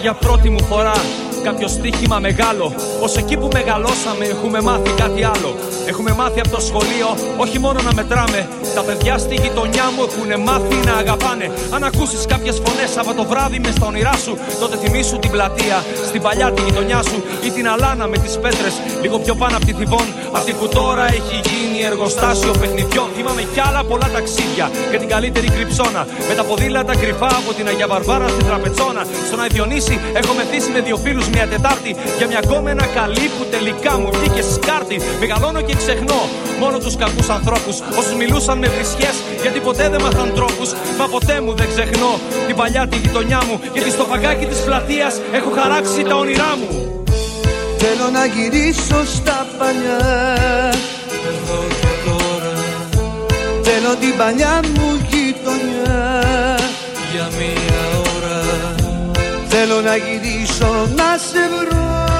για πρώτη μου φορά κάποιο στοίχημα μεγάλο. Ως εκεί που μεγαλώσαμε έχουμε μάθει κάτι άλλο. Έχουμε μάθει από το σχολείο όχι μόνο να μετράμε. Τα παιδιά στη γειτονιά μου έχουν μάθει να αγαπάνε. Αν ακούσεις κάποιες φωνές Σαββατοβράδυ μες στα όνειρά σου, τότε θυμήσου την πλατεία στην παλιά τη γειτονιά σου ή την αλάνα με τις πέτρες λίγο πιο πάνω από τη Θηβών. Αυτή που τώρα έχει γίνει εργοστάσιο παιχνιδιών. Θυμάμαι κι άλλα πολλά ταξίδια και την καλύτερη κρυψώνα. Με τα ποδήλατα κρυφά από την Αγία Βαρβάρα στην Τραπετσόνα. Στον Άι Διονύση έχω μεθύσει με δύο φίλους μια Τετάρτη για μια γκόμενα καλή που τελικά μου βγήκε σκάρτη. Μεγαλώνω και ξεχνώ μόνο τους κακούς ανθρώπους, όσους μιλούσαν με βρισιές γιατί ποτέ δεν μάθαν τρόπους. Μα ποτέ μου δεν ξεχνώ την παλιά τη γειτονιά μου, γιατί στο φαγκάκι της πλατείας έχω χαράξει τα όνειρά μου. Θέλω να γυρίσω στα παλιά εδώ και τώρα. Θέλω την παλιά μου γειτονιά για μία ώρα. Θέλω να γυρίσω να σε βρω.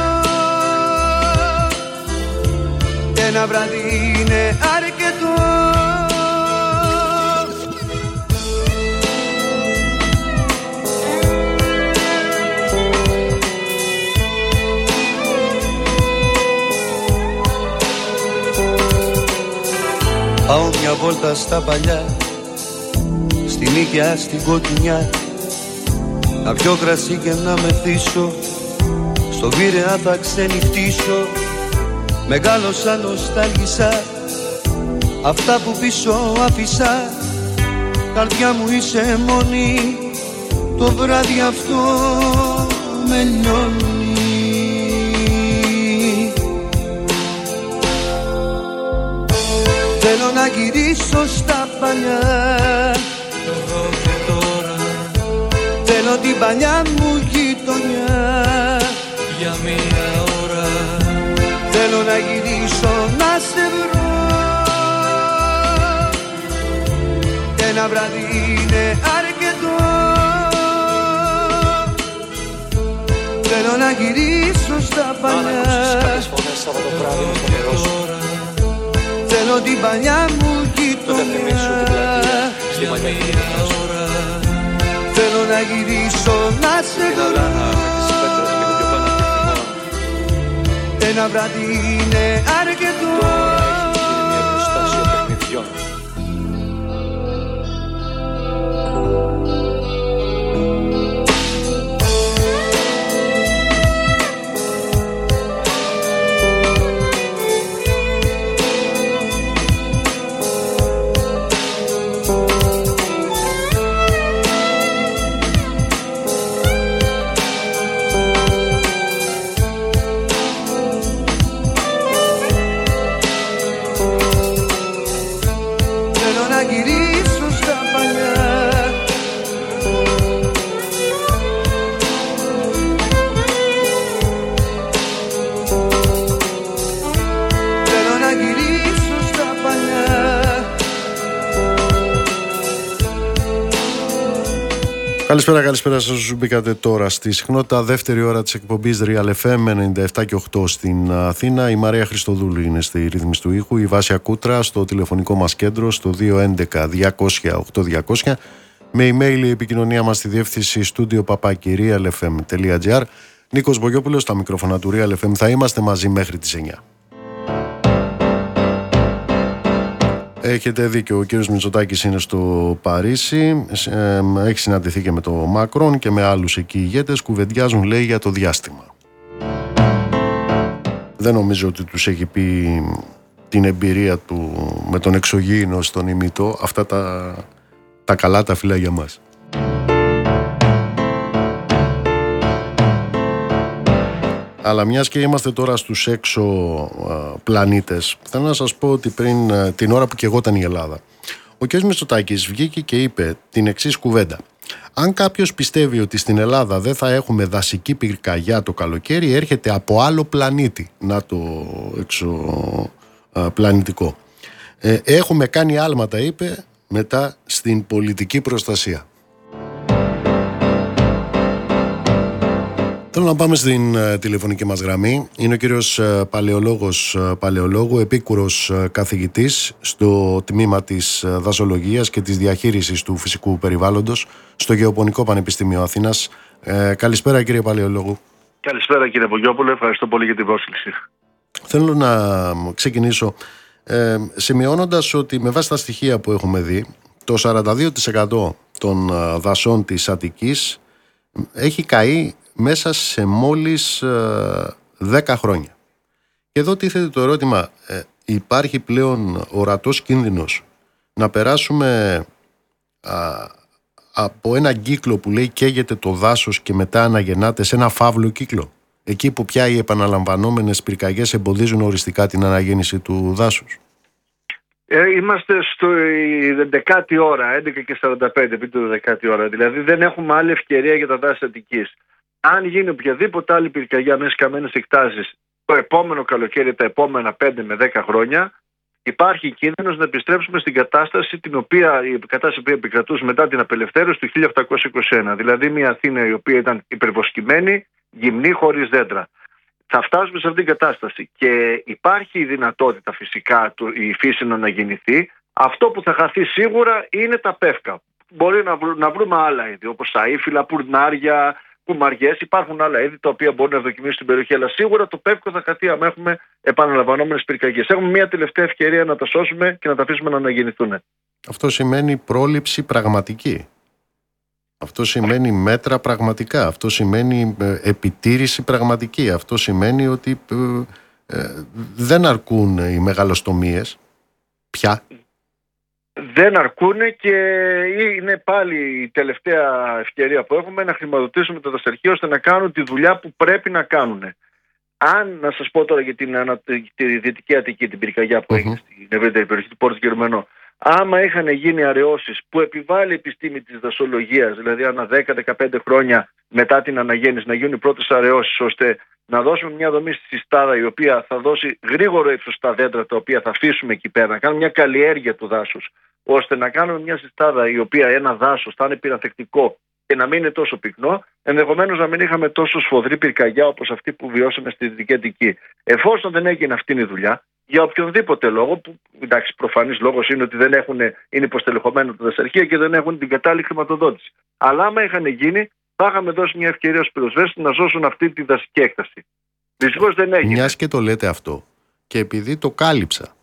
Ένα βράδυ είναι αρκετό. Πάω μια βόλτα στα παλιά, στη Νίκαια, στην Κοκκινιά. Να πιω κρασί και να μεθύσω, στο Βίρεα θα ξενυχτήσω. Μεγάλωσα, νοστάλγησα, αυτά που πίσω άφησα. Καρδιά μου είσαι μόνη, το βράδυ αυτό με λιώνει. Θέλω να γυρίσω στα παλιά εδώ και τώρα. Θέλω την παλιά μου γειτονιά για μία ώρα. Θέλω να γυρίσω να σε βρω. Ένα βράδυ είναι αρκετό. Θέλω να γυρίσω στα παλιά. Αν ακούσεις κάποιες φωνές Σαββατοβράδυ μες στο νερό σου, θέλω την παλιά μου τότε θυμίσου την πλατεία γειτονιά στην παλιά γειτονιά σου. Θέλω να γυρίσω να σε Την βρω. αλάνα με τις πέτρες λίγο πιο πάνω από τη Θηβών. Ένα βράδυ είναι αρκετό. Τώρα έχει γίνει εργοστάσιο παιχνιδιών. Καλησπέρα σας όσους μπήκατε τώρα στη συχνότητα. Δεύτερη ώρα της εκπομπής Real FM 97 και 8 στην Αθήνα. Η Μαρία Χριστοδούλου είναι στη ρύθμιση του ήχου. Η Βάσια Κούτρα στο τηλεφωνικό μας κέντρο στο 211-200-8200. Με email η επικοινωνία μας στη διεύθυνση studio@realfm.gr. Νίκος Μπογιόπουλος στα μικρόφωνα του Real FM. Θα είμαστε μαζί μέχρι τις 9. Έχετε δίκιο, ο κύριος Μητσοτάκης είναι στο Παρίσι, έχει συναντηθεί και με τον Μακρόν και με άλλους εκεί ηγέτες, κουβεντιάζουν λέει για το διάστημα. Δεν νομίζω ότι τους έχει πει την εμπειρία του με τον εξωγήινο στον ημιτό, αυτά τα καλά τα φυλά για μας. Αλλά μιας και είμαστε τώρα στους έξω πλανήτες, θέλω να σας πω ότι πριν την ώρα που καιγόταν η Ελλάδα, ο κ. Μητσοτάκης βγήκε και είπε την εξής κουβέντα. Αν κάποιος πιστεύει ότι στην Ελλάδα δεν θα έχουμε δασική πυρκαγιά το καλοκαίρι, έρχεται από άλλο πλανήτη. Να το εξωπλανητικό. Έχουμε κάνει άλματα, είπε, μετά στην πολιτική προστασία. Θέλω να πάμε στην τηλεφωνική μας γραμμή. Είναι ο κύριος Παλαιολόγος Παλαιολόγου, επίκουρος καθηγητής στο τμήμα της δασολογίας και της διαχείρισης του φυσικού περιβάλλοντος στο Γεωπονικό Πανεπιστήμιο Αθήνας. Καλησπέρα κύριε Παλαιολόγου. Καλησπέρα κύριε Πογιόπουλο, ευχαριστώ πολύ για την πρόσκληση. Θέλω να ξεκινήσω σημειώνοντας ότι με βάση τα στοιχεία που έχουμε δει, το 42% των δασών της Αττικής έχει καεί μέσα σε μόλις 10 χρόνια. Και εδώ τίθεται το ερώτημα, υπάρχει πλέον ορατός κίνδυνος να περάσουμε από ένα κύκλο που λέει καίγεται το δάσος και μετά αναγεννάται σε ένα φαύλο κύκλο, εκεί που πια οι επαναλαμβανόμενες πυρκαγιές εμποδίζουν οριστικά την αναγέννηση του δάσους? Είμαστε στο 10η ώρα, 11:45 επί του 10η ώρα. Δηλαδή δεν έχουμε άλλη ευκαιρία για τα δάση Αττικής. Αν γίνει οποιαδήποτε άλλη πυρκαγιά με καμένες εκτάσεις το επόμενο καλοκαίρι, τα επόμενα 5 με 10 χρόνια, υπάρχει κίνδυνος να επιστρέψουμε στην κατάσταση που επικρατούσε μετά την απελευθέρωση του 1821. Δηλαδή μια Αθήνα η οποία ήταν υπερβοσκημένη, γυμνή, χωρίς δέντρα. Θα φτάσουμε σε αυτήν την κατάσταση και υπάρχει η δυνατότητα φυσικά η φύση να αναγεννηθεί. Αυτό που θα χαθεί σίγουρα είναι τα πεύκα. Μπορεί να βρούμε άλλα είδη όπως αΐφυλλα, πουρνάρια, κουμαριές. Υπάρχουν άλλα είδη τα οποία μπορούν να δοκιμήσουν στην περιοχή, αλλά σίγουρα το πεύκο θα χαθεί άμα έχουμε επαναλαμβανόμενες πυρκαγιές. Έχουμε μια τελευταία ευκαιρία να τα σώσουμε και να τα αφήσουμε να αναγεννηθούν. Αυτό σημαίνει πρόληψη πραγματική. Αυτό σημαίνει μέτρα πραγματικά. Αυτό σημαίνει επιτήρηση πραγματική. Αυτό σημαίνει ότι δεν αρκούν οι μεγαλοστομίες πια. Δεν αρκούν και είναι πάλι η τελευταία ευκαιρία που έχουμε να χρηματοδοτήσουμε τα δασαρχεία ώστε να κάνουν τη δουλειά που πρέπει να κάνουν. Αν, να σας πω τώρα για τη Δυτική Αττική, την πυρκαγιά που έγινε στην ευρύτερη περιοχή του Πόρτου Γερμανό, άμα είχαν γίνει αραιώσεις που επιβάλλει η επιστήμη της δασολογίας, δηλαδή ανά 10-15 χρόνια μετά την αναγέννηση να γίνουν οι πρώτες αραιώσεις, ώστε να δώσουμε μια δομή στη στάδα η οποία θα δώσει γρήγορο ύψος στα δέντρα τα οποία θα αφήσουμε εκεί πέρα, να κάνουμε μια καλλιέργεια του δάσους, ώστε να κάνουμε μια συστάδα η οποία ένα δάσος θα είναι πυρανθεκτικό και να μην είναι τόσο πυκνό, ενδεχομένως να μην είχαμε τόσο σφοδρή πυρκαγιά όπως αυτή που βιώσαμε στη Δυτική Αττική. Εφόσον δεν έγινε αυτή η δουλειά, για οποιονδήποτε λόγο, που εντάξει, προφανής λόγος είναι ότι είναι υποστελεχωμένα τα δασαρχεία και δεν έχουν την κατάλληλη χρηματοδότηση. Αλλά άμα είχαν γίνει, θα είχαμε δώσει μια ευκαιρία στους πυροσβέστες να σώσουν αυτή τη δασική έκταση. Δυστυχώς δεν έγινε. Μιας και το λέτε αυτό, και επειδή το κάλυψα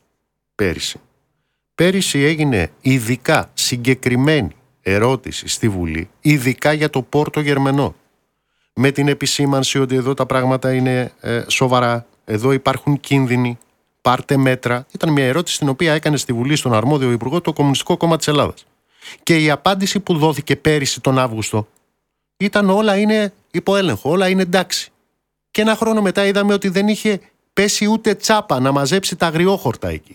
πέρυσι έγινε ειδικά συγκεκριμένη ερώτηση στη Βουλή, ειδικά για το Πόρτο Γερμανό, με την επισήμανση ότι εδώ τα πράγματα είναι σοβαρά, εδώ υπάρχουν κίνδυνοι, πάρτε μέτρα. Ήταν μια ερώτηση την οποία έκανε στη Βουλή στον αρμόδιο Υπουργό το Κομμουνιστικό Κόμμα της Ελλάδας. Και η απάντηση που δόθηκε πέρυσι τον Αύγουστο ήταν όλα είναι υπό έλεγχο, όλα είναι εντάξει. Και ένα χρόνο μετά είδαμε ότι δεν είχε πέσει ούτε τσάπα να μαζέψει τα αγριόχορτα εκεί.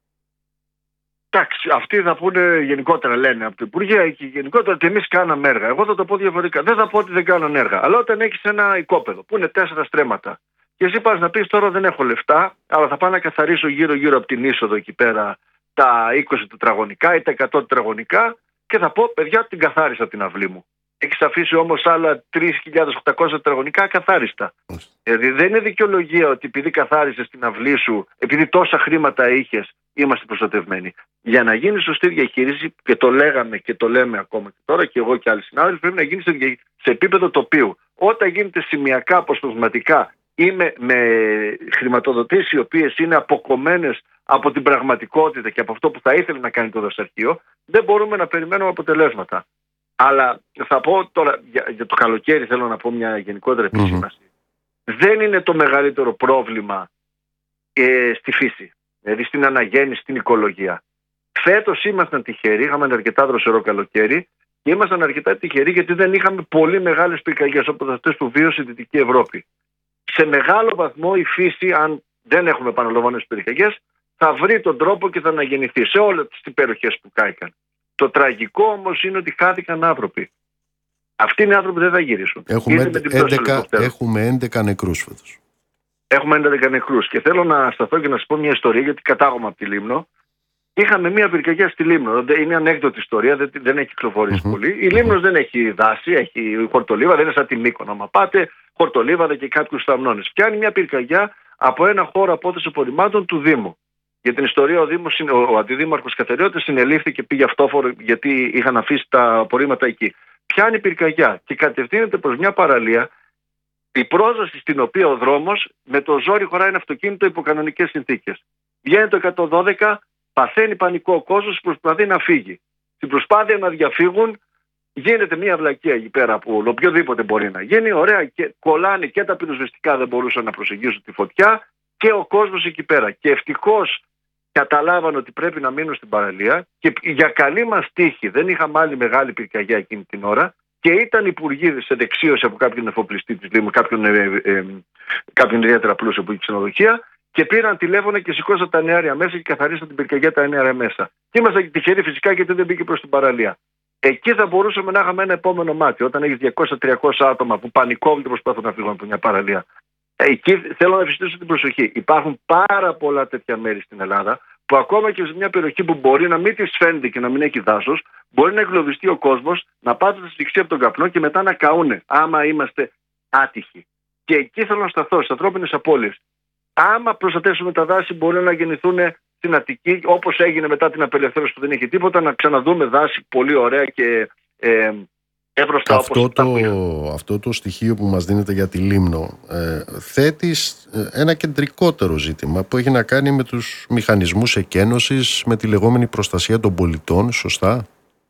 Εντάξει, αυτοί θα πούνε γενικότερα, λένε από το Υπουργείο και γενικότερα ότι εμείς κάναμε έργα. Εγώ θα το πω διαφορετικά. Δεν θα πω ότι δεν κάνανε έργα. Αλλά όταν έχεις ένα οικόπεδο που είναι 4 στρέμματα και εσύ πας να πεις τώρα δεν έχω λεφτά, αλλά θα πάω να καθαρίσω γύρω-γύρω από την είσοδο εκεί πέρα τα 20 τετραγωνικά ή τα 100 τετραγωνικά και θα πω παιδιά την καθάρισα την αυλή μου. Έχεις αφήσει όμως άλλα 3.800 τετραγωνικά ακαθάριστα. Δηλαδή δεν είναι δικαιολογία ότι επειδή καθάρισες την αυλή σου, επειδή τόσα χρήματα είχες, είμαστε προστατευμένοι. Για να γίνει σωστή διαχείριση, και το λέγαμε και το λέμε ακόμα και τώρα και εγώ και άλλοι συνάδελφοι, πρέπει να γίνει σε επίπεδο τοπίου. Όταν γίνεται σημειακά, αποσπασματικά ή με χρηματοδοτήσεις οι οποίες είναι αποκομμένες από την πραγματικότητα και από αυτό που θα ήθελε να κάνει το δασαρχείο, δεν μπορούμε να περιμένουμε αποτελέσματα. Αλλά θα πω τώρα για το καλοκαίρι, θέλω να πω μια γενικότερη επισήμανση. Δεν είναι το μεγαλύτερο πρόβλημα στη φύση, δηλαδή στην αναγέννηση, στην οικολογία. Φέτος ήμασταν τυχεροί, είχαμε ένα αρκετά δροσερό καλοκαίρι και ήμασταν αρκετά τυχεροί γιατί δεν είχαμε πολύ μεγάλες πυρκαγιές όπως αυτές που βίωσε η Δυτική Ευρώπη. Σε μεγάλο βαθμό η φύση, αν δεν έχουμε επαναλαμβανόμενες πυρκαγιές, θα βρει τον τρόπο και θα αναγεννηθεί σε όλες τις περιοχές που κάηκαν. Το τραγικό όμως είναι ότι χάθηκαν άνθρωποι. Αυτοί οι άνθρωποι δεν θα γυρίσουν. Έχουμε 11 νεκρούς φέτος. Έχουμε 11 νεκρούς. Και θέλω να σταθώ και να σας πω μια ιστορία, γιατί κατάγομαι από τη Λίμνο. Είχαμε μια πυρκαγιά στη Λίμνο. Είναι ανέκδοτη ιστορία, δεν έχει κυκλοφορήσει πολύ. Η Λίμνος δεν έχει δάση, έχει χορτολίβα, δεν είναι σαν τη Μύκονο. Άμα πάτε, χορτολίβαδα και κάποιους θαμνώνες. Πιάνει μια πυρκαγιά από ένα χώρο απόθεση απορριμμάτων του Δήμου. Για την ιστορία ο αντιδήμαρχος Καθεριώτης συνελήφθη και πήγε αυτόφορο γιατί είχαν αφήσει τα απορρίμματα εκεί. πιάνει πυρκαγιά και κατευθύνεται προς μια παραλία, η πρόσβαση στην οποία ο δρόμος με το ζόρι χωράει ένα αυτοκίνητο υπό κανονικές συνθήκες. Βγαίνει το 112, παθαίνει πανικό ο κόσμος, προσπαθεί να φύγει. Στην προσπάθεια να διαφύγουν γίνεται μια βλακεία εκεί πέρα που οποιοδήποτε μπορεί να γίνει. Ωραία, και κολλάνε και τα πυροσβεστικά, δεν μπορούσαν να προσεγγίσουν τη φωτιά και ο κόσμος εκεί πέρα. Και ευτυχώς καταλάβαν ότι πρέπει να μείνουν στην παραλία και για καλή μας τύχη δεν είχαμε άλλη μεγάλη πυρκαγιά εκείνη την ώρα και ήταν υπουργοί σε δεξίωση από κάποιον εφοπλιστή της Λίμνου, κάποιον ιδιαίτερα πλούσιο που είχε ξενοδοχεία και πήραν τηλέφωνο και σηκώσαν τα νεάρια μέσα και καθαρίσαν την πυρκαγιά τα νεάρια μέσα. Και ήμασταν τυχεροί φυσικά γιατί δεν μπήκε προς την παραλία. Εκεί θα μπορούσαμε να είχαμε ένα επόμενο μάτι. Όταν έχει 200-300 άτομα που πανικόβλητοι προσπαθούν να φύγουν από μια παραλία. Εκεί θέλω να επιστήσω την προσοχή. Υπάρχουν πάρα πολλά τέτοια μέρη στην Ελλάδα που ακόμα και σε μια περιοχή που μπορεί να μην τη φαίνεται και να μην έχει δάσος, μπορεί να εγκλωβιστεί ο κόσμος, να πάτουν στη σφυξή από τον καπνό και μετά να καούνε, άμα είμαστε άτυχοι. Και εκεί θέλω να σταθώ, στις ανθρώπινες απώλειες. Άμα προστατεύσουμε τα δάση, μπορεί να γεννηθούν στην Αττική, όπως έγινε μετά την απελευθέρωση που δεν είχε τίποτα, να ξαναδούμε δάση πολύ ωραία και εύρωστα αυτό το στοιχείο που μας δίνεται για τη Λίμνο θέτει ένα κεντρικότερο ζήτημα που έχει να κάνει με τους μηχανισμούς εκένωσης, με τη λεγόμενη προστασία των πολιτών, σωστά?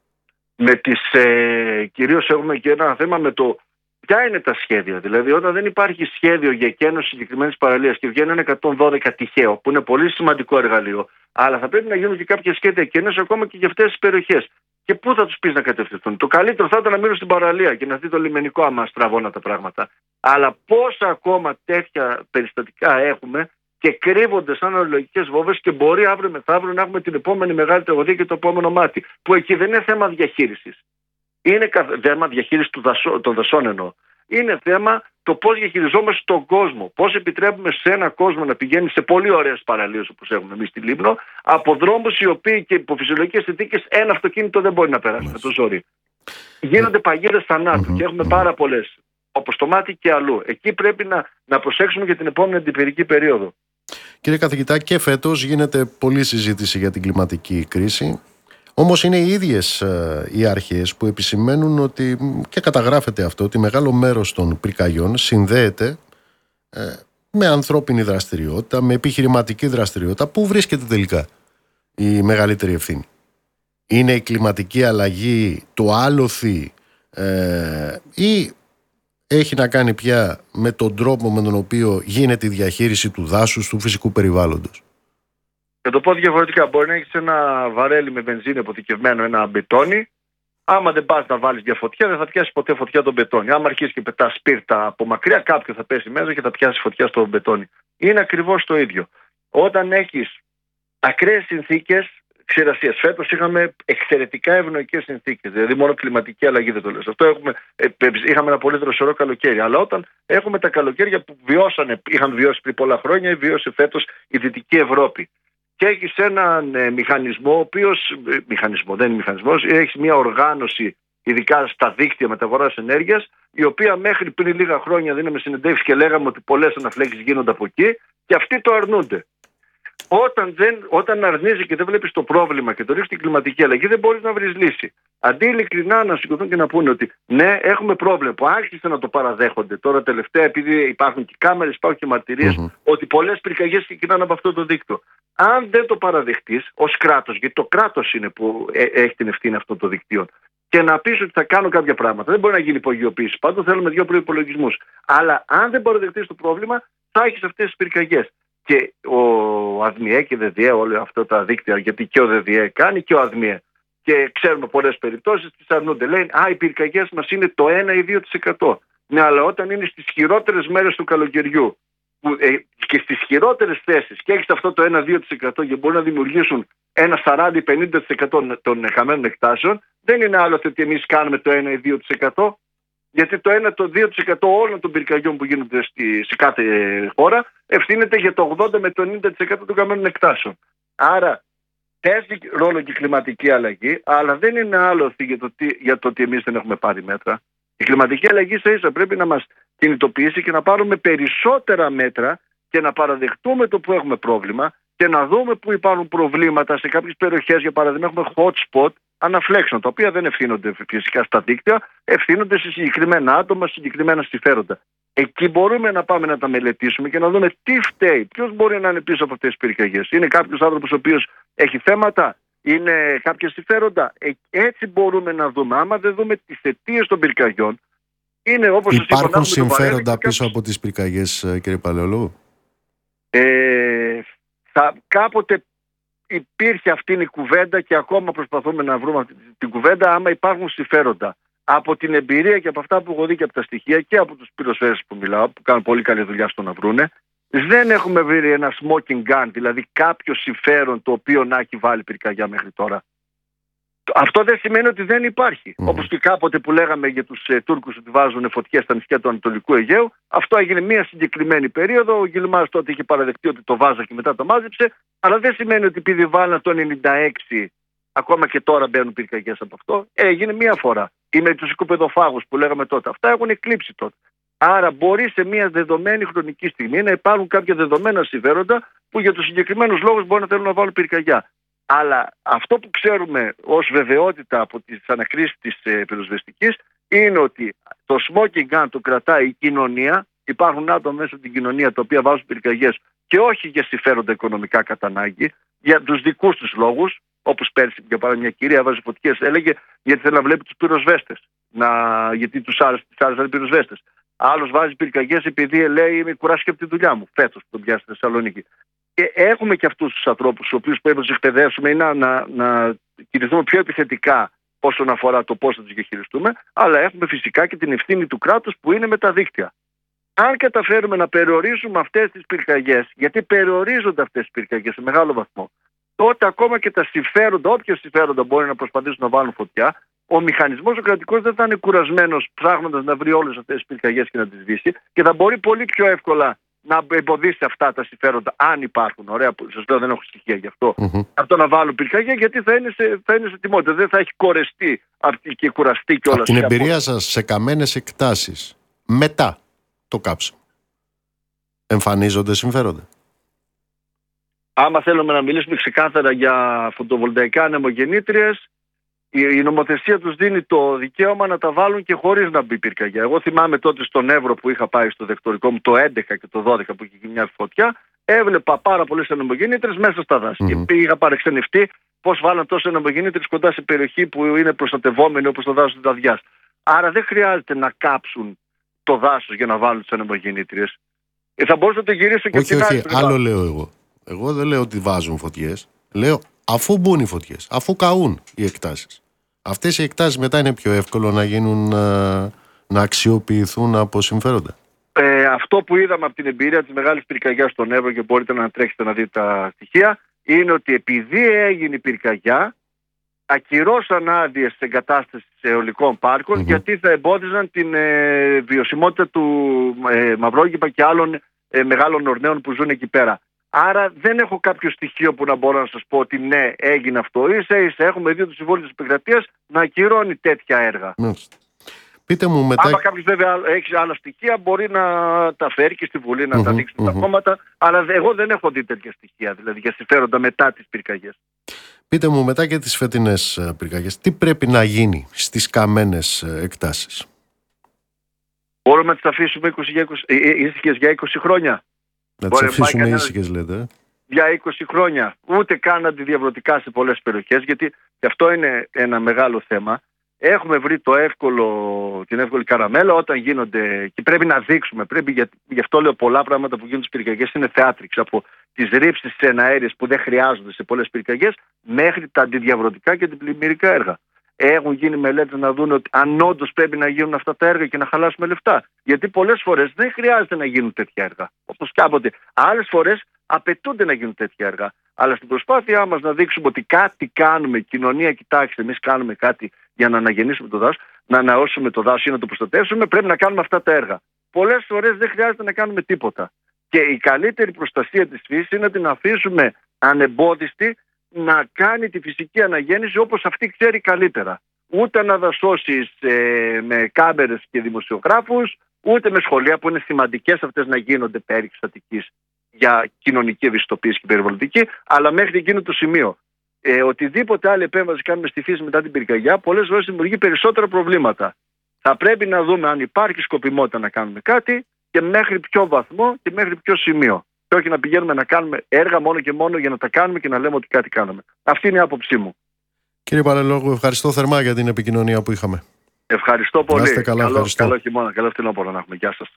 Κυρίως έχουμε και ένα θέμα με το ποια είναι τα σχέδια. Δηλαδή, όταν δεν υπάρχει σχέδιο για εκένωση συγκεκριμένης παραλίας και βγαίνει ένα 112 τυχαίο, που είναι πολύ σημαντικό εργαλείο, αλλά θα πρέπει να γίνουν και κάποια σχέδια εκένωση ακόμα και για αυτές τις περιοχές. Και πού θα τους πεις να κατευθυνθούν? Το καλύτερο θα ήταν να μείνουν στην παραλία και να δει το λιμενικό, άμα στραβώνα τα πράγματα. Αλλά πόσα ακόμα τέτοια περιστατικά έχουμε και κρύβονται σαν ορολογικές βόμβες και μπορεί αύριο μεθαύριο να έχουμε την επόμενη μεγάλη τραγωδία και το επόμενο μάτι. Που εκεί δεν είναι θέμα διαχείρισης. Είναι θέμα διαχείρισης των δασών εννοώ. Είναι θέμα το πώς διαχειριζόμαστε τον κόσμο. Πώς επιτρέπουμε σε ένα κόσμο να πηγαίνει σε πολύ ωραίες παραλίες όπως έχουμε εμείς στη Λίμνο, από δρόμους οι οποίοι και υπό φυσιολογικές συνθήκες ένα αυτοκίνητο δεν μπορεί να περάσει με το ζόρι. Γίνονται παγίδες θανάτου και έχουμε πάρα πολλές, όπως το μάτι και αλλού. Εκεί πρέπει να προσέξουμε για την επόμενη αντιπυρική περίοδο. Κύριε καθηγητά, και φέτος γίνεται πολλή συζήτηση για την κλιματική κρίση. Όμως είναι οι ίδιες οι αρχές που επισημαίνουν ότι, και καταγράφεται αυτό, ότι μεγάλο μέρος των πυρκαγιών συνδέεται με ανθρώπινη δραστηριότητα, με επιχειρηματική δραστηριότητα. Πού βρίσκεται τελικά η μεγαλύτερη ευθύνη? Είναι η κλιματική αλλαγή το άλοθη ή έχει να κάνει πια με τον τρόπο με τον οποίο γίνεται η διαχείριση του δάσους, του φυσικού περιβάλλοντος? Θα το πω διαφορετικά. Μπορεί να έχεις ένα βαρέλι με βενζίνη αποθηκευμένο, ένα μπετόνι. Άμα δεν πας να βάλεις μια φωτιά, δεν θα πιάσει ποτέ φωτιά τον μπετόνι. Άμα αρχίσεις και πετάς σπίρτα από μακριά, κάποιο θα πέσει μέσα και θα πιάσει φωτιά στο μπετόνι. Είναι ακριβώς το ίδιο. Όταν έχεις ακραίες συνθήκες ξηρασίας, φέτος είχαμε εξαιρετικά ευνοϊκές συνθήκες. Δηλαδή, μόνο κλιματική αλλαγή δεν το λες. Αυτό είχαμε ένα πολύ δροσερό καλοκαίρι. Αλλά όταν έχουμε τα καλοκαίρια που είχαν βιώσει πριν πολλά χρόνια ή βιώσει φέτος η Δυτική Ευρώπη. Και έχεις έναν μηχανισμό, ο οποίος. Μηχανισμό, δεν είναι μηχανισμός, έχεις μια οργάνωση, ειδικά στα δίκτυα μεταφοράς ενέργειας, η οποία μέχρι πριν λίγα χρόνια δίναμε συνεντεύξεις και λέγαμε ότι πολλές αναφλέξεις γίνονται από εκεί, και αυτοί το αρνούνται. Όταν αρνείσαι και δεν βλέπεις το πρόβλημα και το ρίχνεις την κλιματική αλλαγή, δεν μπορείς να βρεις λύση. Αντί ειλικρινά να σηκωθούν και να πούνε ότι ναι, έχουμε πρόβλημα, που άρχισαν να το παραδέχονται τώρα τελευταία, επειδή υπάρχουν και κάμερες, υπάρχουν και μαρτυρίες, ότι πολλές πυρκαγιές ξεκινάνε από αυτό το δίκτυο. Αν δεν το παραδεχτείς ως κράτος, γιατί το κράτος είναι που έχει την ευθύνη αυτών των δικτύων, και να πεις ότι θα κάνω κάποια πράγματα, δεν μπορεί να γίνει υπογειοποίηση. Πάντως θέλουμε 2 προϋπολογισμούς. Αλλά αν δεν παραδεχτείς το πρόβλημα, θα έχεις αυτές τις πυρκαγιές. Και ο ΑΔΜΙΕ και ΔΔΕ, όλα αυτά τα δίκτυα, γιατί και ο ΔΔΕ κάνει και ο ΑΔΜΙΕ. Και ξέρουμε πολλές περιπτώσεις, τις αρνούνται. Λένε, οι πυρκαγιές μας είναι το 1 ή 2%. Ναι, αλλά όταν είναι στις χειρότερες μέρες του καλοκαιριού και στις χειρότερες θέσεις και έχεις αυτό το 1-2% και μπορεί να δημιουργήσουν ένα 40-50% των χαμένων εκτάσεων, δεν είναι άλλο ότι εμείς κάνουμε το 1 ή 2%. Γιατί το 1-2% όλων των πυρκαγιών που γίνονται σε κάθε χώρα ευθύνεται για το 80 με το 90% των χαμένων εκτάσεων. Άρα παίζει ρόλο και η κλιματική αλλαγή, αλλά δεν είναι άλλο για το ότι εμείς δεν έχουμε πάρει μέτρα. Η κλιματική αλλαγή ίσα πρέπει να μας κινητοποιήσει και να πάρουμε περισσότερα μέτρα και να παραδεχτούμε το που έχουμε πρόβλημα και να δούμε που υπάρχουν προβλήματα σε κάποιες περιοχές. Για παράδειγμα, έχουμε hot spot αναφλέξεων, τα οποία δεν ευθύνονται φυσικά στα δίκτυα, ευθύνονται σε συγκεκριμένα άτομα, σε συγκεκριμένα συμφέροντα. Εκεί μπορούμε να πάμε να τα μελετήσουμε και να δούμε τι φταίει, ποιος μπορεί να είναι πίσω από αυτές τις πυρκαγιές. Είναι κάποιος άνθρωπος ο οποίος έχει θέματα, είναι κάποια συμφέροντα. Έτσι μπορούμε να δούμε. Άμα δεν δούμε τις αιτίες των πυρκαγιών, είναι όπως υπάρχουν συμφέροντα πίσω από τις πυρκαγιές, κύριε Παλαιολόγου? Κάποτε υπήρχε αυτή η κουβέντα και ακόμα προσπαθούμε να βρούμε αυτή την κουβέντα, άμα υπάρχουν συμφέροντα. Από την εμπειρία και από αυτά που έχω δει και από τα στοιχεία και από τους πυροσβέστες που μιλάω, που κάνουν πολύ καλή δουλειά στο να βρούνε, δεν έχουμε βρει ένα smoking gun, δηλαδή κάποιο συμφέρον το οποίο να έχει βάλει πυρκαγιά μέχρι τώρα. Αυτό δεν σημαίνει ότι δεν υπάρχει. Όπως και κάποτε που λέγαμε για τους Τούρκους ότι βάζουν φωτιές στα νησιά του Ανατολικού Αιγαίου, αυτό έγινε μια συγκεκριμένη περίοδο. Ο Γκυλμάς τότε είχε παραδεχτεί ότι το βάζα και μετά το μάζεψε, αλλά δεν σημαίνει ότι επειδή βάλαν το 96, ακόμα και τώρα μπαίνουν πυρκαγιές από αυτό. Έγινε μία φορά. Ή με τους οικοπεδοφάγους που λέγαμε τότε. Αυτά έχουν εκλείψει τότε. Άρα μπορεί σε μια δεδομένη χρονική στιγμή να υπάρχουν κάποια δεδομένα συμφέροντα που για τους συγκεκριμένους λόγους μπορεί να θέλουν να βάλουν πυρκαγιά. Αλλά αυτό που ξέρουμε ως βεβαιότητα από τις ανακρίσεις της πυροσβεστικής είναι ότι το smoking gun το κρατάει η κοινωνία. Υπάρχουν άτομα μέσα στην κοινωνία τα οποία βάζουν πυρκαγιές και όχι για συμφέροντα οικονομικά κατά ανάγκη, για τους δικούς τους λόγους. Όπως πέρσι, για παράδειγμα, μια κυρία βάζει φωτιές, έλεγε γιατί θέλει να βλέπει τους πυροσβέστες. Γιατί τους άρεσαν οι πυροσβέστες. Άλλος βάζει πυρκαγιές επειδή λέει είμαι κουράστηκε από τη δουλειά μου. Φέτος που τον πιάσει στη Θεσσαλονίκη. Και έχουμε και αυτούς τους ανθρώπους, τους οποίους πρέπει να τους εκπαιδεύσουμε ή να κινηθούμε πιο επιθετικά όσον αφορά το πώς θα τους διαχειριστούμε, αλλά έχουμε φυσικά και την ευθύνη του κράτους που είναι με τα δίκτυα. Αν καταφέρουμε να περιορίσουμε αυτές τις πυρκαγιές, γιατί περιορίζονται αυτές τις πυρκαγιές σε μεγάλο βαθμό, τότε ακόμα και τα συμφέροντα, όποια συμφέροντα μπορεί να προσπαθήσουν να βάλουν φωτιά, ο μηχανισμός ο κρατικός δεν θα είναι κουρασμένος ψάχνοντας να βρει όλες αυτές τις πυρκαγιές και να τις σβήσει και θα μπορεί πολύ πιο εύκολα να εμποδίσει αυτά τα συμφέροντα, αν υπάρχουν. Ωραία, που σας λέω δεν έχω στοιχεία γι' αυτό. Αυτό να βάλουν πυρκαγιά, γιατί θα είναι σε τιμότητα. Δεν θα έχει κορεστεί και κουραστεί κιόλας. Από την εμπειρία σας σε καμένες εκτάσεις, μετά το κάψιμο, εμφανίζονται συμφέροντα? Άμα θέλουμε να μιλήσουμε ξεκάθαρα για φωτοβολταϊκά ανεμογεννήτριες, η νομοθεσία τους δίνει το δικαίωμα να τα βάλουν και χωρίς να μπει πυρκαγιά. Εγώ θυμάμαι τότε στον Εύρο που είχα πάει στο δεκτορικό μου το 11 και το 12 που είχε μια φωτιά, έβλεπα πάρα πολλές ανεμογεννήτριες μέσα στα δάση. Και είχα παρεξενευτεί πώς βάλαν τόσες ανεμογεννήτριες κοντά σε περιοχή που είναι προστατευόμενη όπως το δάσος της Δαδιάς. Άρα δεν χρειάζεται να κάψουν το δάσος για να βάλουν τις ανεμογεννήτριες. Θα μπορούσα να το γυρίσω και όχι, όχι, άλλο λέω εγώ. Εγώ δεν λέω ότι βάζουν φωτιές. Λέω αφού μπουν οι φωτιές, αφού καούν οι εκτάσεις. Αυτές οι εκτάσεις μετά είναι πιο εύκολο να γίνουν, να αξιοποιηθούν από συμφέροντα. Αυτό που είδαμε από την εμπειρία της μεγάλης πυρκαγιάς στον Εύρο και μπορείτε να τρέξετε να δείτε τα στοιχεία, είναι ότι επειδή έγινε η πυρκαγιά, ακυρώσαν άδειες εγκατάστασης αιωλικών πάρκων γιατί θα εμπόδιζαν την βιωσιμότητα του Μαυρόγυπα και άλλων μεγάλων ορνέων που ζουν εκεί πέρα. Άρα δεν έχω κάποιο στοιχείο που να μπορώ να σας πω ότι ναι, έγινε αυτό. Ίσα-ίσα έχουμε δει το Συμβούλιο της Επικρατείας να ακυρώνει τέτοια έργα. Πείτε μου μετά. Άμα κάποιος βέβαια έχει άλλα στοιχεία, μπορεί να τα φέρει και στη Βουλή να τα δείξει τα κόμματα. Αλλά εγώ δεν έχω δει τέτοια στοιχεία, δηλαδή για συμφέροντα μετά τις πυρκαγιές. Πείτε μου μετά και τις φετινές πυρκαγιές, τι πρέπει να γίνει στις καμένες εκτάσεις? Μπορούμε να τις αφήσουμε ήσυχες για 20 χρόνια. Να τις αφήσουμε ήσυχες λέτε? Για 20 χρόνια. Ούτε καν αντιδιαβρωτικά σε πολλές περιοχές, γιατί και αυτό είναι ένα μεγάλο θέμα. Έχουμε βρει την εύκολη καραμέλα όταν γίνονται, και πρέπει να δείξουμε, γι' αυτό λέω πολλά πράγματα που γίνονται στις πυρκαγιές είναι θεάτριξ, από τις ρήψεις σε εναέριες που δεν χρειάζονται σε πολλές πυρκαγιές μέχρι τα αντιδιαβρωτικά και πλημμυρικά έργα. Έχουν γίνει μελέτες να δουν ότι αν όντως πρέπει να γίνουν αυτά τα έργα και να χαλάσουμε λεφτά. Γιατί πολλές φορές δεν χρειάζεται να γίνουν τέτοια έργα. Όπως κάποτε. Άλλες φορές απαιτούνται να γίνουν τέτοια έργα. Αλλά στην προσπάθειά μας να δείξουμε ότι κάτι κάνουμε, κοινωνία, κοιτάξτε, εμείς κάνουμε κάτι για να αναγεννήσουμε το δάσος, να αναώσουμε το δάσος ή να το προστατεύσουμε, πρέπει να κάνουμε αυτά τα έργα. Πολλές φορές δεν χρειάζεται να κάνουμε τίποτα. Και η καλύτερη προστασία της φύσης είναι να την αφήσουμε ανεμπόδιστη να κάνει τη φυσική αναγέννηση όπως αυτή ξέρει καλύτερα. Ούτε να δασώσεις με κάμερες και δημοσιογράφους, ούτε με σχολεία που είναι σημαντικές αυτές να γίνονται περί Αττικής για κοινωνική ευαισθητοποίηση και περιβαλλοντική, αλλά μέχρι εκείνο το σημείο. οτιδήποτε άλλη επέμβαση κάνουμε στη φύση μετά την πυρκαγιά, πολλές φορές δημιουργεί περισσότερα προβλήματα. Θα πρέπει να δούμε αν υπάρχει σκοπιμότητα να κάνουμε κάτι και μέχρι ποιο βαθμό και μέχρι ποιο σημείο. Και όχι να πηγαίνουμε να κάνουμε έργα μόνο και μόνο για να τα κάνουμε και να λέμε ότι κάτι κάναμε. Αυτή είναι η άποψή μου. Κύριε Παλαιολόγου, ευχαριστώ θερμά για την επικοινωνία που είχαμε. Ευχαριστώ πολύ. Να είστε καλά, καλό χειμώνα, καλό φθινόπωρο να έχουμε. Γεια σας.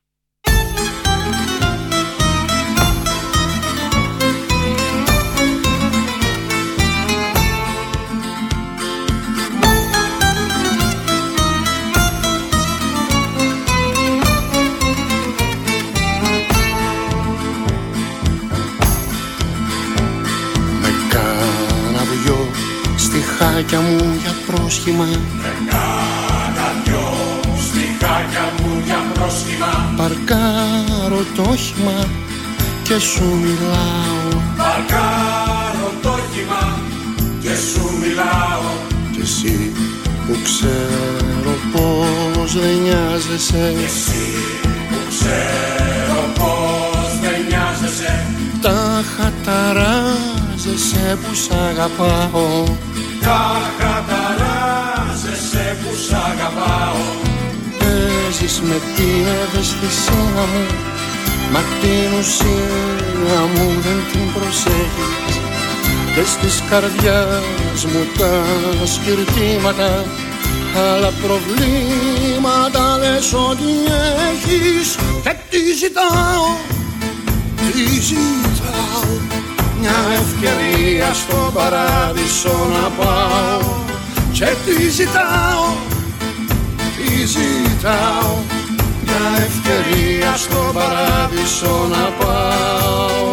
Στιχάκια μου για πρόσχημα. Κάνα δυο στιχάκια μου για πρόσχημα. Παρκάρω το όχημα και σου μιλάω. Παρκάρω το όχημα και σου μιλάω. Κι εσύ που ξέρω πως δεν νοιάζεσαι. Κι εσύ που ξέρω πως δεν νοιάζεσαι. Τα χαταράζεσαι που σ' αγαπάω. Τα χαταράζεσαι που σ' αγαπάω. Παίζεις με την ευαισθησία μου, μα την ουσία μου δεν την προσέχεις. Και στις καρδιάς μου τα σκυρτήματα, άλλα προβλήματα λες ότι έχεις. Και τι ζητάω, τι ζητάω, μια ευκαιρία στον παράδεισο να πάω. Και τι ζητάω, τι ζητάω, μια ευκαιρία στον παράδεισο να πάω.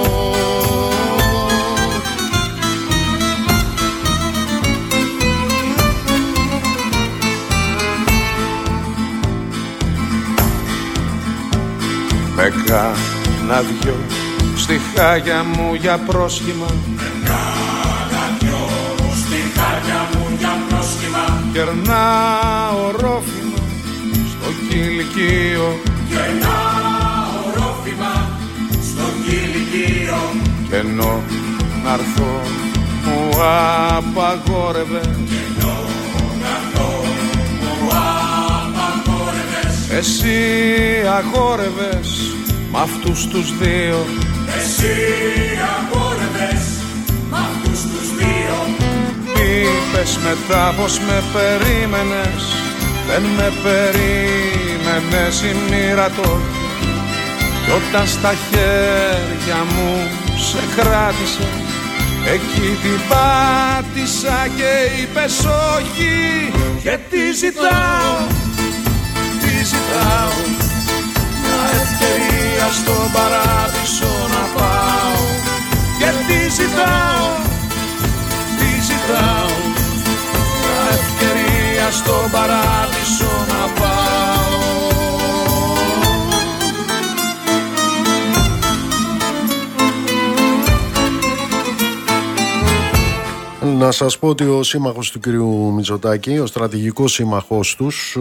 Με κάνα δυο στιχάκια μου για πρόσχημα. Με κάνα δυο στιχάκια μου για πρόσχημα. Κερνάω ρόφημα στο κηλικείο. Κερνάω ρόφημα στο κηλικείο. Κι ενώ να'ρθώ μου απαγόρευε. Κι ενώ να'ρθώ μου απαγόρευες. Εσύ αγόρευες μ' αυτούς τους δύο. Εσύ αγόρευες μ' αυτούς τους δύο. Είπες μετά πως με περίμενες, δεν με περίμενες η μοίρα το. Κι όταν στα χέρια μου σε κράτησε, εκεί την πάτησα και είπες όχι. Και τι ζητάω, τι ζητάω, μια ευκαιρία στον παράδεισο να πάω. Και τι ζητάω, τι ζητάω, μια ευκαιρία στον παράδεισο να πάω. Να σας πω ότι ο σύμμαχος του κυρίου Μητσοτάκη, ο στρατηγικός σύμμαχός τους,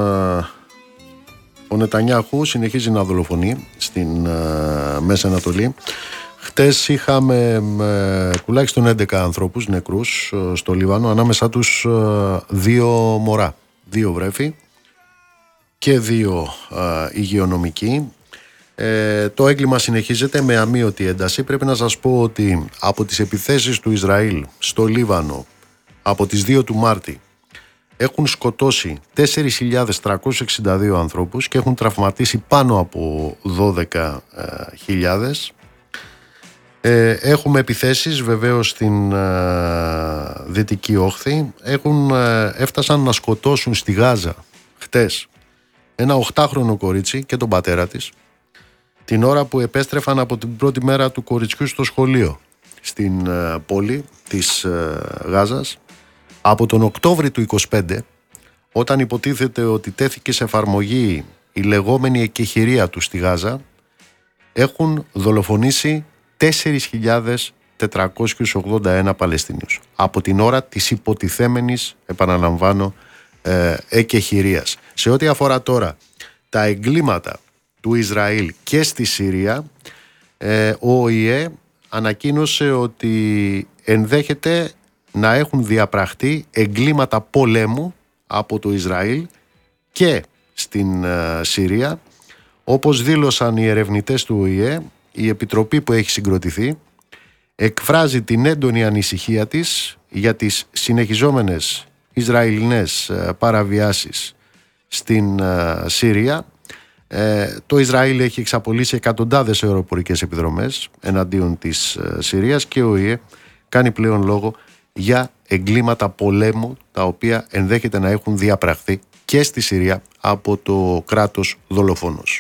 ο Νετανιάχου, συνεχίζει να δολοφονεί στην Μέση Ανατολή. Χτες είχαμε τουλάχιστον 11 ανθρώπους νεκρούς στο Λίβανο, ανάμεσά τους 2 μωρά, 2 βρέφη και 2 υγειονομικοί. Το έγκλημα συνεχίζεται με αμείωτη ένταση. Πρέπει να σας πω ότι από τις επιθέσεις του Ισραήλ στο Λίβανο από τις 2 του Μάρτη έχουν σκοτώσει 4.362 ανθρώπους και έχουν τραυματίσει πάνω από 12.000. Έχουμε επιθέσεις βεβαίως στην Δυτική Όχθη. Έφτασαν να σκοτώσουν στη Γάζα χτες ένα 8χρονο κορίτσι και τον πατέρα της, την ώρα που επέστρεφαν από την πρώτη μέρα του κοριτσιού στο σχολείο στην πόλη της Γάζας. Από τον Οκτώβρη του 25, όταν υποτίθεται ότι τέθηκε σε εφαρμογή η λεγόμενη εκεχηρία του στη Γάζα, έχουν δολοφονήσει 4.481 Παλαιστινίους από την ώρα της υποτιθέμενης, επαναλαμβάνω, εκεχηρίας. Σε ό,τι αφορά τώρα τα εγκλήματα του Ισραήλ και στη Συρία, ο ΟΗΕ ανακοίνωσε ότι ενδέχεται να έχουν διαπραχτεί εγκλήματα πολέμου από το Ισραήλ και στην Συρία. Όπως δήλωσαν οι ερευνητές του ΟΗΕ, η επιτροπή που έχει συγκροτηθεί εκφράζει την έντονη ανησυχία της για τις συνεχιζόμενες Ισραηλινές παραβιάσεις στην Συρία. Το Ισραήλ έχει εξαπολύσει εκατοντάδες αεροπορικές επιδρομές εναντίον της Συρίας και ο ΟΗΕ κάνει πλέον λόγο για εγκλήματα πολέμου τα οποία ενδέχεται να έχουν διαπραχθεί και στη Συρία από το κράτος δολοφόνος.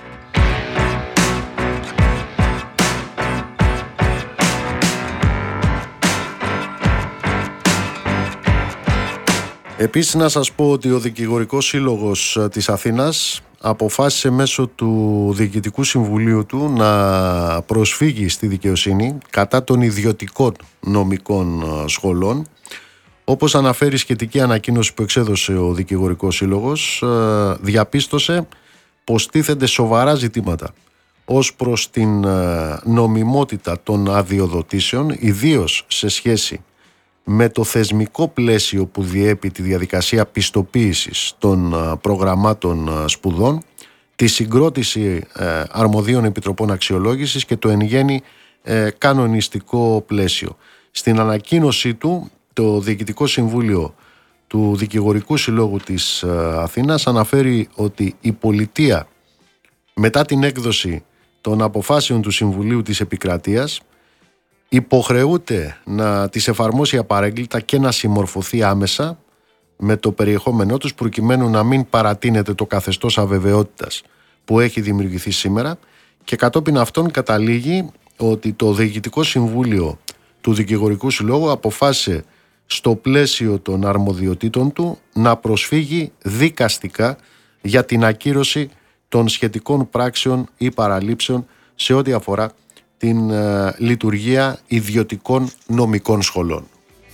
Επίσης να σας πω ότι ο Δικηγορικός Σύλλογος της Αθήνας αποφάσισε μέσω του Διοικητικού Συμβουλίου του να προσφύγει στη δικαιοσύνη κατά των ιδιωτικών νομικών σχολών. Όπως αναφέρει σχετική ανακοίνωση που εξέδωσε ο Δικηγορικός Σύλλογος, διαπίστωσε πως τίθενται σοβαρά ζητήματα ως προς την νομιμότητα των αδειοδοτήσεων, ιδίως σε σχέση με το θεσμικό πλαίσιο που διέπει τη διαδικασία πιστοποίησης των προγραμμάτων σπουδών, τη συγκρότηση αρμοδίων επιτροπών αξιολόγησης και το εν γέννη κανονιστικό πλαίσιο. Στην ανακοίνωσή του, το Διοικητικό Συμβούλιο του Δικηγορικού Συλλόγου της Αθήνας αναφέρει ότι η πολιτεία, μετά την έκδοση των αποφάσεων του Συμβουλίου της Επικρατείας, υποχρεούται να τις εφαρμόσει απαρέγκλιτα και να συμμορφωθεί άμεσα με το περιεχόμενό τους, προκειμένου να μην παρατείνεται το καθεστώς αβεβαιότητας που έχει δημιουργηθεί σήμερα, και κατόπιν αυτών καταλήγει ότι το Διοικητικό Συμβούλιο του Δικηγορικού Συλλόγου αποφάσισε στο πλαίσιο των αρμοδιοτήτων του να προσφύγει δικαστικά για την ακύρωση των σχετικών πράξεων ή παραλήψεων σε ό,τι αφορά την λειτουργία ιδιωτικών νομικών σχολών.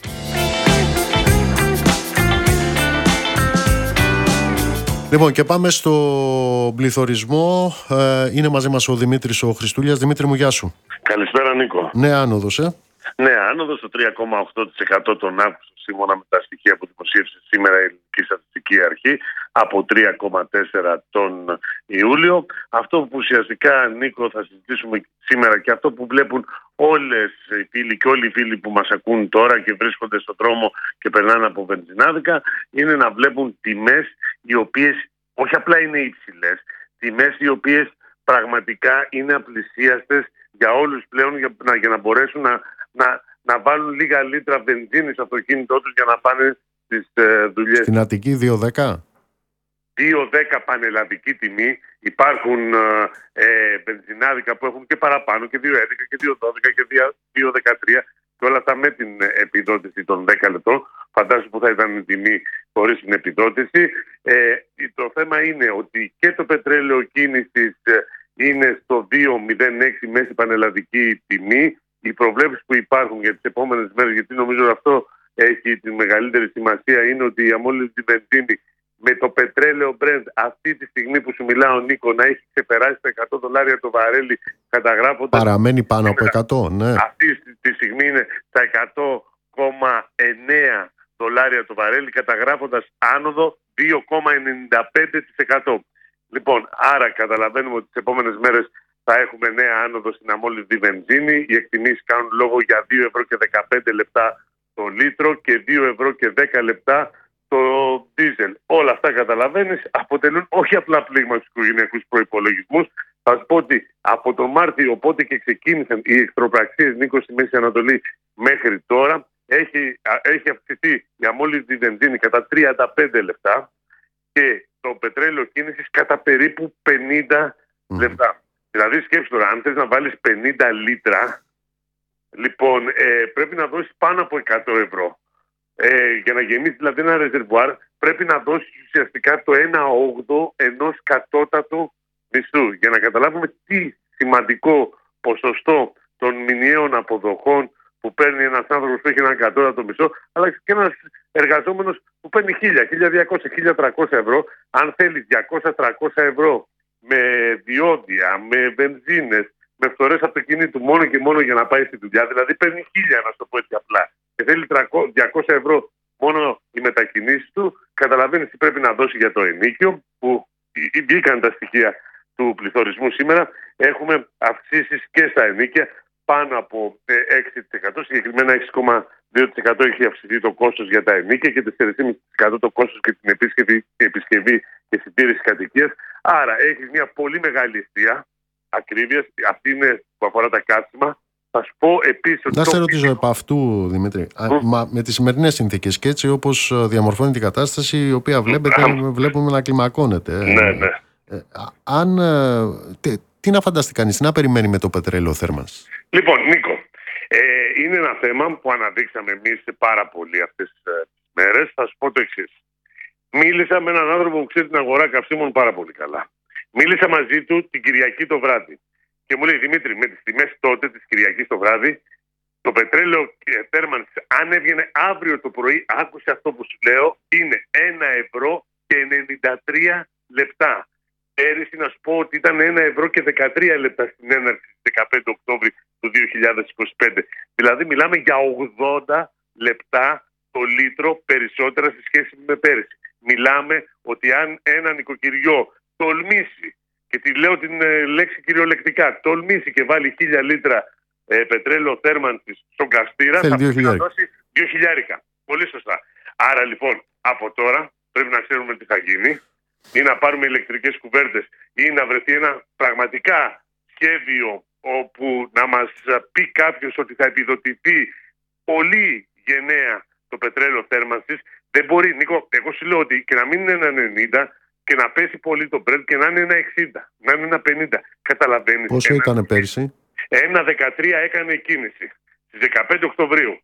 Λοιπόν, και πάμε στο πληθωρισμό. Είναι μαζί μας ο Δημήτρης ο Χριστούλιας. Δημήτρη μου, γεια σου. Καλησπέρα, Νίκο. Νέα άνοδος, Νέα άνοδος στο 3,8% τον Αύγουστο, σύμφωνα με τα στοιχεία που δημοσίευσε σήμερα η Ελληνική Στατιστική Αρχή, από 3,4% τον Ιούλιο. Αυτό που ουσιαστικά, Νίκο, θα συζητήσουμε σήμερα και αυτό που βλέπουν όλες οι φίλοι και όλοι οι φίλοι που μας ακούν τώρα και βρίσκονται στον δρόμο και περνάνε από βενζινάδικα, είναι να βλέπουν τιμές οι οποίες όχι απλά είναι υψηλές, τιμές οι οποίες πραγματικά είναι απλησίαστες για όλους πλέον, για να μπορέσουν να βάλουν λίγα λίτρα βενζίνη στο αυτοκίνητό τους για να πάνε στις δουλειές. Στην Αττική 2,10. 2,10 πανελλαδική τιμή. Υπάρχουν βενζινάδικα που έχουν και παραπάνω, και 2,11 και 2,12 και 2,13, και όλα αυτά με την επιδότηση των 10 λεπτών. Φαντάζομαι που θα ήταν η τιμή χωρίς την επιδότηση. Το θέμα είναι ότι και το πετρέλαιο κίνησης είναι στο 2,06 μέση πανελλαδική τιμή. Οι προβλέψεις που υπάρχουν για τις επόμενες μέρες, γιατί νομίζω αυτό έχει τη μεγαλύτερη σημασία, είναι ότι η αμόλυντη βενζίνη με το πετρέλαιο Brent αυτή τη στιγμή που σου μιλάω, Νίκο, να έχει ξεπεράσει τα $100 το βαρέλι, καταγράφοντας. Παραμένει πάνω από 100, ναι. Αυτή τη στιγμή είναι στα $100,9 το βαρέλι, καταγράφοντας άνοδο 2,95%. Λοιπόν, άρα καταλαβαίνουμε ότι τις επόμενες μέρες θα έχουμε νέα άνοδο στην αμόλυντη βενζίνη. Οι εκτιμήσεις κάνουν λόγο για 2,15 το λίτρο και 2,10 το δίζελ. Όλα αυτά, καταλαβαίνεις, αποτελούν όχι απλά πλήγμα στους οικογενειακούς προϋπολογισμούς. Θα σου πω ότι από τον Μάρτιο, οπότε και ξεκίνησαν οι εχθροπραξίες, Νίκο, στη Μέση Ανατολή μέχρι τώρα, έχει αυξηθεί η αμόλυντη βενζίνη κατά 35 λεπτά και το πετρέλαιο κίνησης κατά περίπου 50 λεπτά. Δηλαδή σκέψου τώρα, αν θες να βάλεις 50 λίτρα, λοιπόν, πρέπει να δώσεις πάνω από 100 ευρώ. Για να γεμίσει δηλαδή ένα ρεζερβουάρ, πρέπει να δώσεις ουσιαστικά το 1/8 ενός κατώτατου μισθού. Για να καταλάβουμε τι σημαντικό ποσοστό των μηνιαίων αποδοχών που παίρνει ένας άνθρωπος που έχει ένα κατώτατο μισθό, αλλά και ένας εργαζόμενος που παίρνει 1.000, 1.200, 1.300 ευρώ, αν θέλει 200-300 ευρώ με διόδια, με βενζίνες, με φθορές αυτοκινήτου μόνο και μόνο για να πάει στη δουλειά, δηλαδή παίρνει 1.000, να το πω έτσι απλά, και θέλει 200 ευρώ μόνο οι μετακινήσεις του, καταλαβαίνεις τι πρέπει να δώσει για το ενοίκιο, που βγήκαν τα στοιχεία του πληθωρισμού σήμερα. Έχουμε αυξήσεις και στα ενοίκια πάνω από 6%, συγκεκριμένα 6,2% έχει αυξηθεί το κόστος για τα ενοίκια και 4,5% το κόστος για την επισκευή και συντήρηση κατοικίας. Άρα έχεις μια πολύ μεγάλη αιστεία ακρίβειας, αυτή είναι που αφορά τα καύσιμα. Θα σου πω επίσης ότι. Να σε ρωτήσω επ' αυτού, Δημήτρη. Με τις σημερινές συνθήκες και έτσι όπως διαμορφώνει την κατάσταση, η οποία βλέπουμε να κλιμακώνεται. Ναι. Τι να φανταστεί κανείς, τι να περιμένει με το πετρέλαιο θέρμανσης? Λοιπόν, Νίκο, είναι ένα θέμα που αναδείξαμε εμείς πάρα πολύ αυτές τις μέρες. Θα σου πω το εξής. Μίλησα με έναν άνθρωπο που ξέρει την αγορά καυσίμων πάρα πολύ καλά. Μίλησα μαζί του την Κυριακή το βράδυ. Και μου λέει, Δημήτρη, με τις τιμές τότε της Κυριακής το βράδυ, το πετρέλαιο θέρμανσης, αν έβγαινε αύριο το πρωί, άκουσε αυτό που σου λέω, είναι 1 ευρώ και 93 λεπτά. Πέρυσι να σου πω ότι ήταν 1 ευρώ και 13 λεπτά στην έναρξη της 15 Οκτώβρη του 2025. Δηλαδή μιλάμε για 80 λεπτά το λίτρο περισσότερα σε σχέση με πέρυσι. Μιλάμε ότι αν ένα νοικοκυριό τολμήσει, και τη λέω την λέξη κυριολεκτικά, τολμήσει και βάλει 1000 λίτρα πετρέλαιο θέρμανσης στον καυστήρα, θα πρέπει να δώσει 2.000. Πολύ σωστά. Άρα λοιπόν από τώρα πρέπει να ξέρουμε τι θα γίνει, ή να πάρουμε ηλεκτρικές κουβέρτες ή να βρεθεί ένα πραγματικά σχέδιο όπου να μας πει κάποιος ότι θα επιδοτηθεί πολύ γενναία το πετρέλαιο θέρμανσης. Δεν μπορεί, Νίκο, εγώ σου λέω ότι και να μην είναι ένα 90 και να πέσει πολύ το Brent και να είναι ένα 60, να είναι ένα 50. Καταλαβαίνεις? Πόσο ήταν πέρσι? 1,13 έκανε κίνηση στις 15 Οκτωβρίου.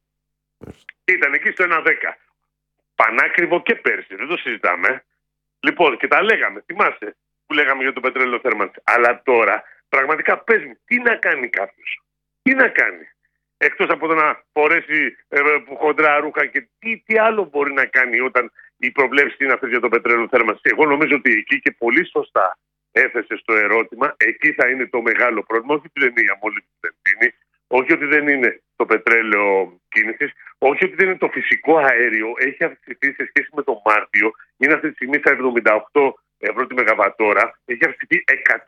Ήταν εκεί στο 1,10. Πανάκριβο και πέρσι, δεν το συζητάμε. Λοιπόν, και τα λέγαμε, θυμάσαι που λέγαμε για το πετρέλαιο θέρμανσης. Αλλά τώρα, πραγματικά πες μου, τι να κάνει κάποιος? Τι να κάνει? Εκτός από το να φορέσει χοντρά ρούχα και τι άλλο μπορεί να κάνει όταν οι προβλέψεις είναι αυτές για το πετρέλαιο θέρμανσης? Εγώ νομίζω ότι εκεί, και πολύ σωστά έθεσε στο ερώτημα, εκεί θα είναι το μεγάλο πρόβλημα. Όχι ότι δεν είναι η αμόλυντη βενζίνη, όχι ότι δεν είναι το πετρέλαιο κίνησης, όχι ότι δεν είναι το φυσικό αέριο. Έχει αυξηθεί σε σχέση με τον Μάρτιο. Είναι αυτή τη στιγμή στα 78 ευρώ τη μεγαβατόρα. Έχει αυξηθεί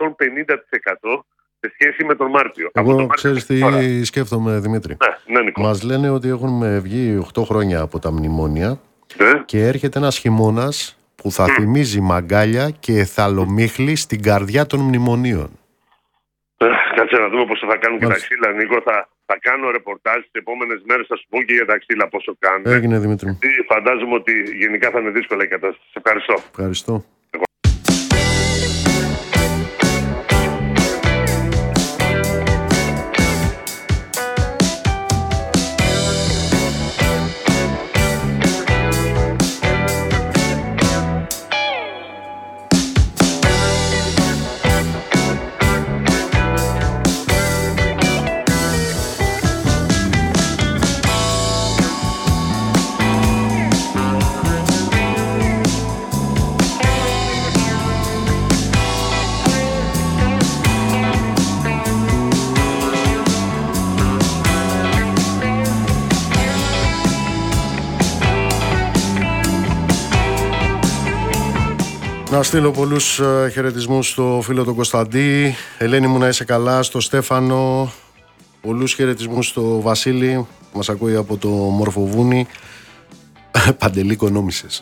150% σε σχέση με τον Μάρτιο. Εγώ ξέρεις τι σκέφτομαι, Δημήτρη? Ναι, Νίκο. Μας λένε ότι έχουν βγει 8 χρόνια από τα μνημόνια και έρχεται ένας χειμώνας που θα θυμίζει μαγκάλια και εθαλομίχλη στην καρδιά των μνημονίων. Κάτσε να δούμε πόσο θα κάνουν και τα ξύλα, Νίκο. Θα κάνω ρεπορτάζ τις επόμενες μέρες, θα σου πω και για τα ξύλα πόσο κάνουν. Έγινε, Δημήτρη. Φαντάζομαι ότι γενικά θα είναι δύσκολα η κατάσταση. Ευχαριστώ. Ευχαριστώ. Να στείλω πολλούς χαιρετισμούς στο φίλο τον Κωνσταντή. Ελένη μου, να είσαι καλά. Στο Στέφανο. Πολλούς χαιρετισμούς στο Βασίλη. Μας ακούει από το Μορφοβούνι. Παντελή, οικονόμησες.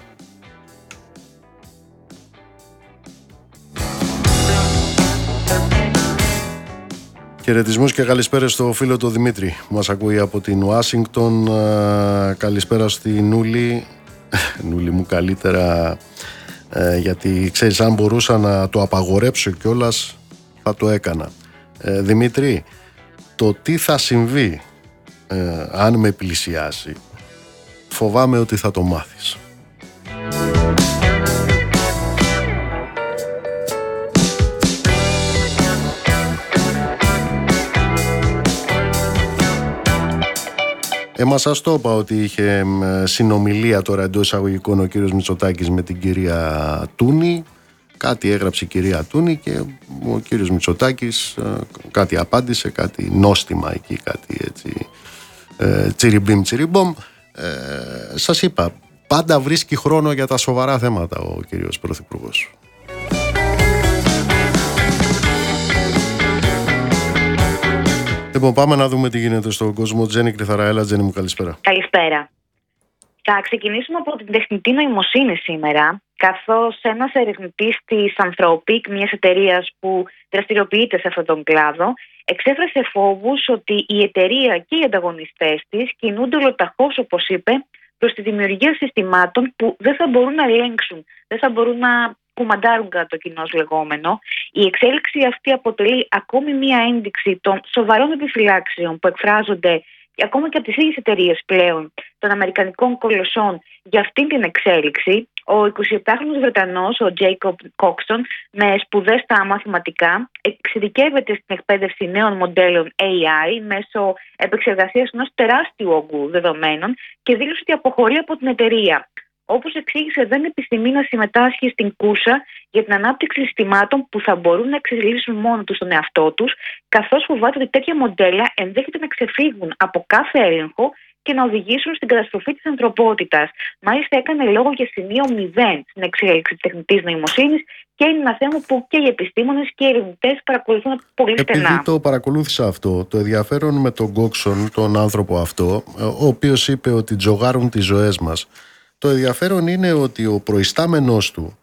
Χαιρετισμούς και καλησπέρα στο φίλο τον Δημήτρη. Μας ακούει από την Ουάσιγκτον. Καλησπέρα στη Νούλη. Νούλη μου, καλύτερα... γιατί ξέρεις, αν μπορούσα να το απαγορέψω κιόλας θα το έκανα. Δημήτρη, το τι θα συμβεί αν με πλησιάσει, φοβάμαι ότι θα το μάθεις. Μας το είπα ότι είχε συνομιλία τώρα εντός εισαγωγικών ο κύριος Μητσοτάκης με την κυρία Τούνη. Κάτι έγραψε η κυρία Τούνη και ο κύριος Μητσοτάκης κάτι απάντησε, κάτι νόστιμα εκεί, κάτι έτσι τσιριμπίμ τσιριμπόμ. σας είπα, πάντα βρίσκει χρόνο για τα σοβαρά θέματα ο κύριος Πρωθυπουργός. Λοιπόν, πάμε να δούμε τι γίνεται στον κόσμο. Τζέννη Κρυθαραέλα. Τζέννη μου, καλησπέρα. Καλησπέρα. Θα ξεκινήσουμε από την τεχνητή νοημοσύνη σήμερα, καθώς ένας ερευνητής της Anthropic, μιας εταιρείας που δραστηριοποιείται σε αυτόν τον κλάδο, εξέφρασε φόβους ότι η εταιρεία και οι ανταγωνιστές της κινούνται ολοταχώς, όπως είπε, προς τη δημιουργία συστημάτων που δεν θα μπορούν να ελέγξουν, δεν θα μπορούν να κουμαντάρουν κατά το κοινώς λεγόμενο. Η εξέλιξη αυτή αποτελεί ακόμη μία ένδειξη των σοβαρών επιφυλάξεων που εκφράζονται ακόμα και από τις ίδιες εταιρείες πλέον των αμερικανικών κολοσσών για αυτή την εξέλιξη. Ο 27χρονος Βρετανός, ο Jacob Coxon, με σπουδές στα μαθηματικά, εξειδικεύεται στην εκπαίδευση νέων μοντέλων AI μέσω επεξεργασίας ενός τεράστιου όγκου δεδομένων και δήλωσε ότι αποχωρεί από την εταιρεία. Όπως εξήγησε, δεν επιθυμεί να συμμετάσχει στην κούρσα για την ανάπτυξη συστημάτων που θα μπορούν να εξελίσσουν μόνο τους τον εαυτό τους, καθώς φοβάται ότι τέτοια μοντέλα ενδέχεται να ξεφύγουν από κάθε έλεγχο και να οδηγήσουν στην καταστροφή της ανθρωπότητας. Μάλιστα, έκανε λόγο για σημείο 0 στην εξέλιξη της τεχνητής νοημοσύνης και είναι ένα θέμα που και οι επιστήμονες και οι ερευνητές παρακολουθούν πολύ στενά. Επειδή το παρακολούθησα αυτό, το ενδιαφέρον με τον Coxon, τον άνθρωπο αυτό, ο οποίος είπε ότι τζογάρουν τις ζωές μας. Το ενδιαφέρον είναι ότι ο προϊστάμενος του,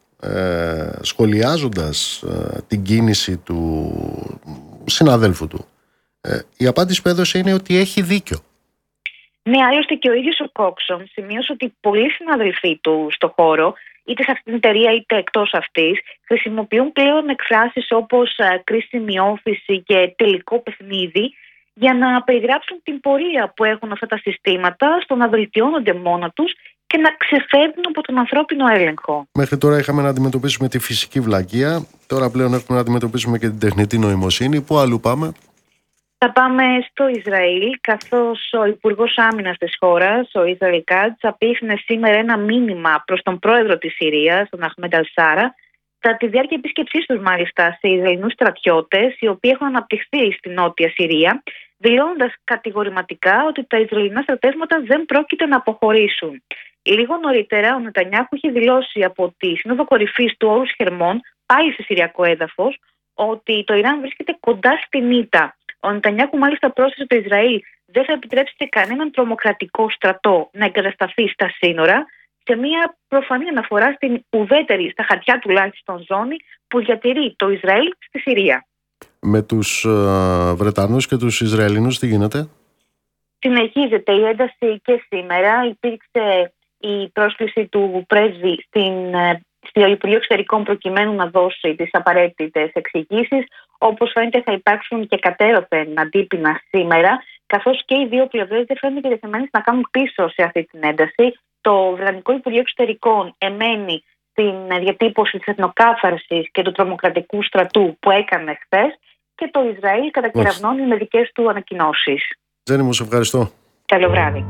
σχολιάζοντας την κίνηση του συναδέλφου του, η απάντηση που έδωσε είναι ότι έχει δίκιο. Ναι, άλλωστε και ο ίδιος ο Coxon σημείωσε ότι πολλοί συναδελφοί του στο χώρο, είτε σε αυτήν την εταιρεία είτε εκτός αυτής, χρησιμοποιούν πλέον εκφράσεις όπως κρίσιμη όφηση και τελικό παιχνίδι για να περιγράψουν την πορεία που έχουν αυτά τα συστήματα στο να βελτιώνονται μόνα τους και να ξεφεύγουν από τον ανθρώπινο έλεγχο. Μέχρι τώρα είχαμε να αντιμετωπίσουμε τη φυσική βλακεία, τώρα πλέον έχουμε να αντιμετωπίσουμε και την τεχνητή νοημοσύνη. Πού αλλού πάμε? Θα πάμε στο Ισραήλ, καθώς ο Υπουργός Άμυνας της χώρας, ο Ισραήλ Κάτς, απίφθινε σήμερα ένα μήνυμα προς τον πρόεδρο της Συρίας, τον Αχμέντ Αλ-Σάρα, κατά τη διάρκεια επίσκεψής τους μάλιστα σε Ισραηλινούς στρατιώτες, οι οποίοι έχουν αναπτυχθεί στη Νότια Συρία, δηλώνοντας κατηγορηματικά ότι τα Ισραηλινά στρατεύματα δεν πρόκειται να αποχωρήσουν. Λίγο νωρίτερα, ο Νετανιάχου είχε δηλώσει από τη Σύνοδο Κορυφής του Όρους Χερμών, πάλι σε συριακό έδαφος, ότι το Ιράν βρίσκεται κοντά στην ήττα. Ο Νετανιάχου μάλιστα πρόσθεσε ότι το Ισραήλ δεν θα επιτρέψει σε κανέναν τρομοκρατικό στρατό να εγκατασταθεί στα σύνορα, σε μια προφανή αναφορά στην ουδέτερη, στα χαρτιά τουλάχιστον, ζώνη που διατηρεί το Ισραήλ στη Συρία. Με τους Βρετανούς και τους Ισραηλινούς τι γίνεται? Συνεχίζεται η ένταση και σήμερα. Υπήρξε η πρόσκληση του πρέσβη στο Υπουργείο Εξωτερικών προκειμένου να δώσει τις απαραίτητες εξηγήσεις. Όπως φαίνεται, θα υπάρξουν και κατέρωθεν αντίπεινα σήμερα, καθώς και οι δύο πλευρές δεν φαίνονται διατεθειμένες να κάνουν πίσω σε αυτή την ένταση. Το Βρετανικό Υπουργείο Εξωτερικών εμένει στην διατύπωση της εθνοκάθαρσης και του τρομοκρατικού στρατού που έκανε χθες και το Ισραήλ κατακεραυνώνει με δικές του ανακοινώσεις. Τζέννη μου, σε ευχαριστώ. Καλό βράδυ.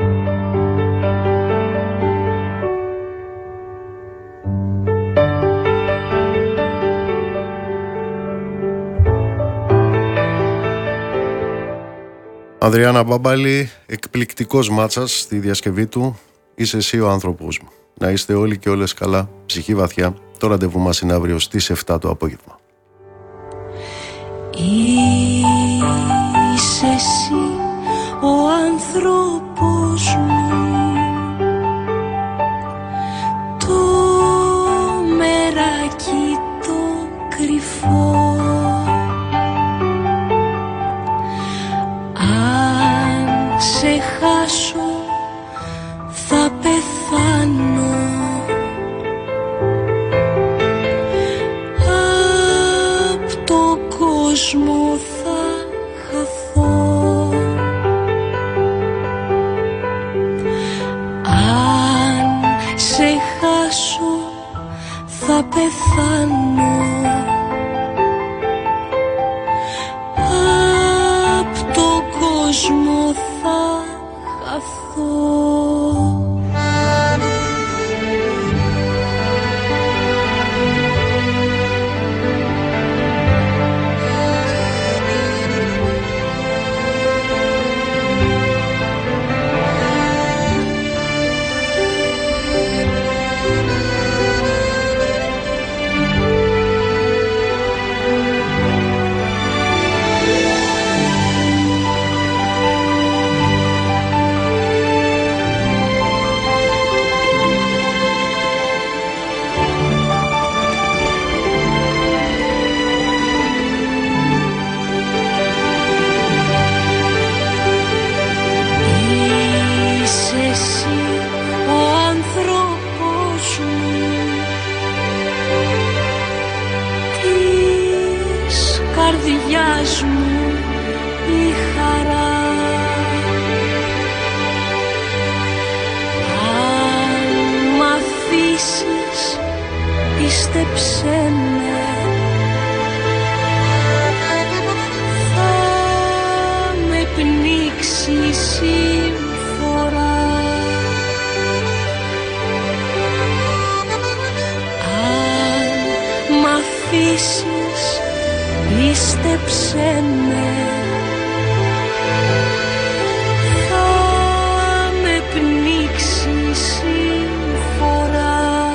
Ανδριάννα Μπάμπαλη, εκπληκτικός μάτσας στη διασκευή του. Είσαι εσύ ο άνθρωπός μου. Να είστε όλοι και όλες καλά, ψυχή βαθιά. Το ραντεβού μας είναι αύριο στις 7 το απόγευμα. Είσαι εσύ ο άνθρωπος μου, το μεράκι το κρυφό. Αν σε χάσω θα πεθάνω, απ' το κόσμο θα χαθώ. Αν σε χάσω θα πεθάνω, απ' το κόσμο θα χαθώ. άφησέ με, θα με πνίξει συμφορά.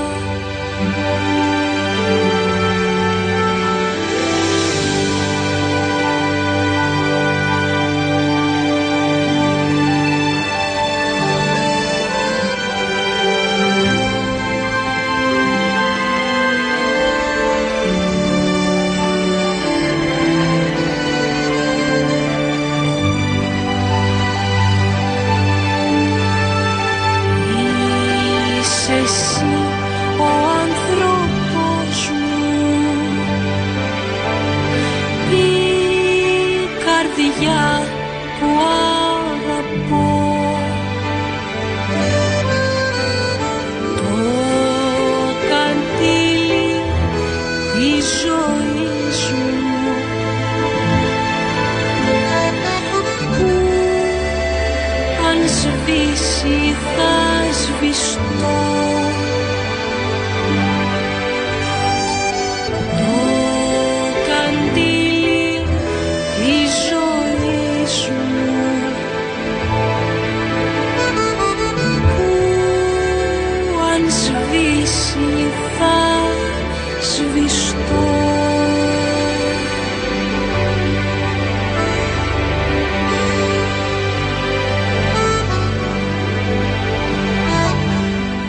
Που αγαπώ, το καντήλι της ζωής μου, που αν σβήσει θα σβηστώ, το καντήλι της ζωής μου, που αν σβήσει θα σβήσω.